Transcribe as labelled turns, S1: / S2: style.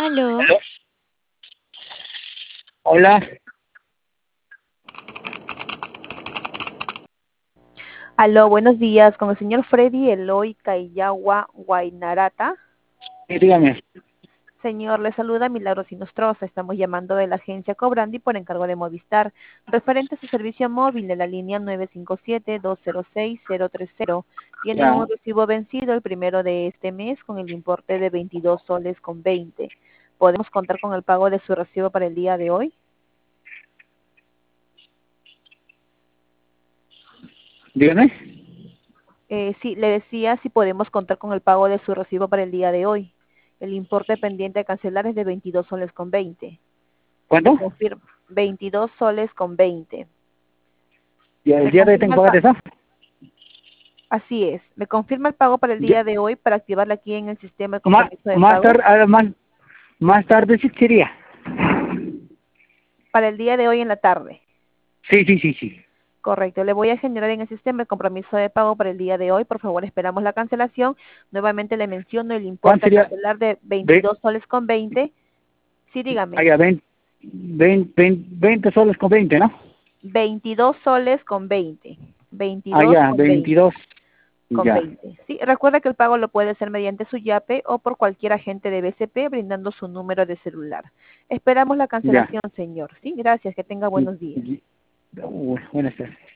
S1: Aló.
S2: ¿Aló? Hola.
S3: Aló, buenos días, con el señor Freddy Eloy Caillawa Guainarata.
S2: Sí, dígame.
S3: Señor, le saluda Milagros Inostroza. Estamos llamando de la agencia Cobrandi por encargo de Movistar, referente a su servicio móvil de la línea 957-206-030. Tiene
S2: Ya.
S3: un recibo vencido el primero de este mes con el importe de 22 soles con 20. ¿Podemos contar con el pago de su recibo para el día de hoy?
S2: Dígame.
S3: Sí, le decía si podemos contar con el pago de su recibo para el día de hoy. El importe pendiente a cancelar es de 22 soles con 20. Me
S2: ¿Cuánto?
S3: confirma, 22 soles con 20.
S2: ¿Ya el
S3: Me
S2: día de hoy tengo
S3: confirma
S2: que pagar eso?
S3: así es. Me confirma el pago para el
S2: Ya.
S3: día de hoy para activarla aquí en el sistema de
S2: Más,
S3: compromiso de
S2: más
S3: pago.
S2: tarde, más tarde sí sería.
S3: Para el día de hoy en la tarde.
S2: Sí.
S3: Correcto. Le voy a generar en el sistema el compromiso de pago para el día de hoy. Por favor, esperamos la cancelación. Nuevamente le menciono el
S2: ¿Cuánto
S3: importe a
S2: sería?
S3: cancelar de
S2: Ve,
S3: 22 soles con 20. Sí, dígame.
S2: allá, 20 soles con 20, ¿no?
S3: 22 soles con 20. 22
S2: Allá,
S3: con 20.
S2: 22.
S3: Con
S2: Ya.
S3: 20. Sí, recuerda que el pago lo puede hacer mediante su YAPE o por cualquier agente de BCP brindando su número de celular. Esperamos la
S2: Ya.
S3: cancelación, señor. Sí, gracias. Que tenga buenos días.
S2: Buenas tardes.